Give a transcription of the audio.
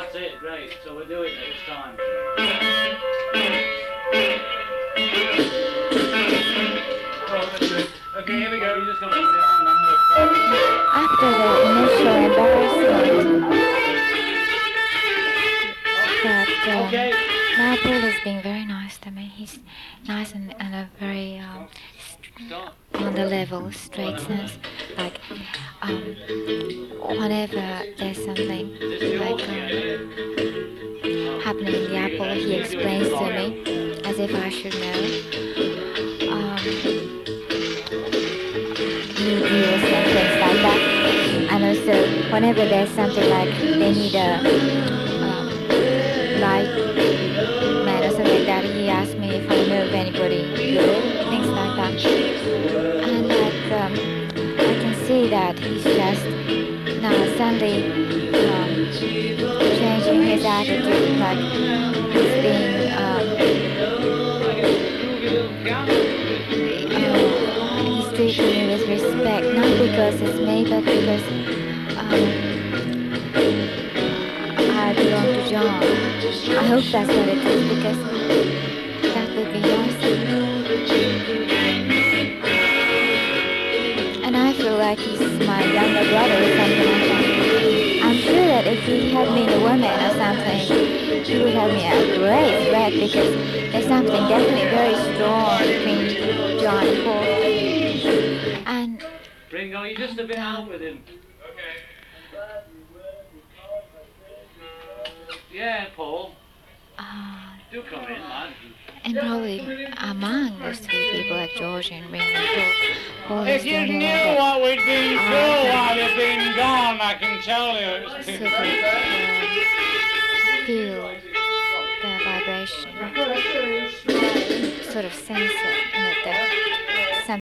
That's it, great. So we'll do it next time. Okay, here we go. You're just going to put it on then. After the initial embarrassment that now Paul is being very nice to me. He's nice and a very on the level, straightness. Like whenever there's something like happening in the apple, he explains to me as if I should know. Videos and things like that. And also whenever there's something like they need a light man or something like that, he asks me if I know of anybody good, things like that. And like I can see that he's just now suddenly changing his attitude, like he's being he's treating me with respect, not because it's me, but because I belong to John. I hope that's what it is, because that would be nice. And I feel like he's my younger brother or something like that. I'm sure that if he had been a woman or something, he would have me a great threat, because there's something definitely very strong between John and Paul. And Ringo, you're just a bit out with him. Yeah, Paul. Do come in, man. And probably among those three people, like George and Ringo, Paul If is you the only knew one that what we'd been through while you've been gone, I can tell you. sort of feel the vibration, sort of sense it, that